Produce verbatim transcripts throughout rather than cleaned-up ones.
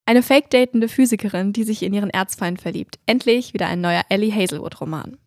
Eine fake-datende Physikerin, die sich in ihren Erzfeind verliebt. Endlich wieder ein neuer Ellie Hazelwood-Roman.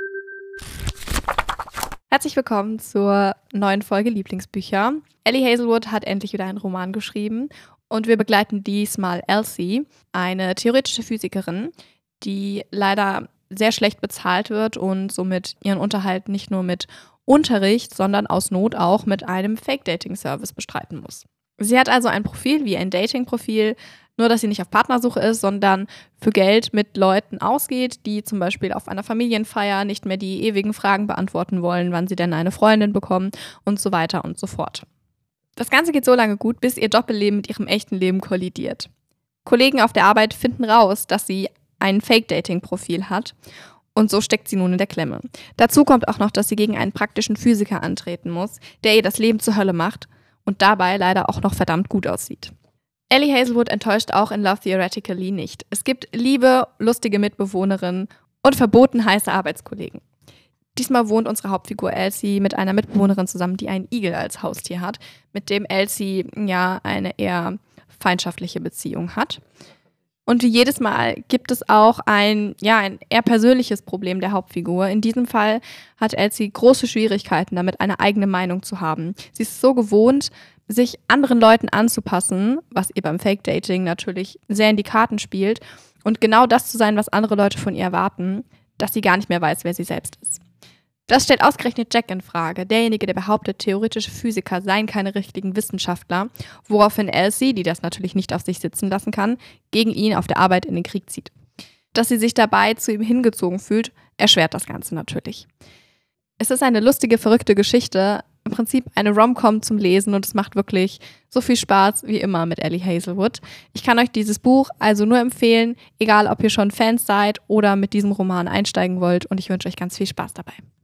Herzlich willkommen zur neuen Folge Lieblingsbücher. Ellie Hazelwood hat endlich wieder einen Roman geschrieben und wir begleiten diesmal Elsie, eine theoretische Physikerin, die leider sehr schlecht bezahlt wird und somit ihren Unterhalt nicht nur mit Unterricht, sondern aus Not auch mit einem Fake-Dating-Service bestreiten muss. Sie hat also ein Profil wie ein Dating-Profil, nur dass sie nicht auf Partnersuche ist, sondern für Geld mit Leuten ausgeht, die zum Beispiel auf einer Familienfeier nicht mehr die ewigen Fragen beantworten wollen, wann sie denn eine Freundin bekommen und so weiter und so fort. Das Ganze geht so lange gut, bis ihr Doppelleben mit ihrem echten Leben kollidiert. Kollegen auf der Arbeit finden raus, dass sie ein Fake-Dating-Profil hat und so steckt sie nun in der Klemme. Dazu kommt auch noch, dass sie gegen einen praktischen Physiker antreten muss, der ihr das Leben zur Hölle macht und dabei leider auch noch verdammt gut aussieht. Ellie Hazelwood enttäuscht auch in Love Theoretically nicht. Es gibt liebe, lustige Mitbewohnerinnen und verboten heiße Arbeitskollegen. Diesmal wohnt unsere Hauptfigur Elsie mit einer Mitbewohnerin zusammen, die einen Igel als Haustier hat, mit dem Elsie ja eine eher feindschaftliche Beziehung hat. Und wie jedes Mal gibt es auch ein, ja, ein eher persönliches Problem der Hauptfigur. In diesem Fall hat Elsie große Schwierigkeiten damit, eine eigene Meinung zu haben. Sie ist so gewohnt, sich anderen Leuten anzupassen, was ihr beim Fake-Dating natürlich sehr in die Karten spielt und genau das zu sein, was andere Leute von ihr erwarten, dass sie gar nicht mehr weiß, wer sie selbst ist. Das stellt ausgerechnet Jack in Frage, derjenige, der behauptet, theoretische Physiker seien keine richtigen Wissenschaftler, woraufhin Elsie, die das natürlich nicht auf sich sitzen lassen kann, gegen ihn auf der Arbeit in den Krieg zieht. Dass sie sich dabei zu ihm hingezogen fühlt, erschwert das Ganze natürlich. Es ist eine lustige, verrückte Geschichte, im Prinzip eine Rom-Com zum Lesen und es macht wirklich so viel Spaß wie immer mit Ellie Hazelwood. Ich kann euch dieses Buch also nur empfehlen, egal ob ihr schon Fans seid oder mit diesem Roman einsteigen wollt und ich wünsche euch ganz viel Spaß dabei.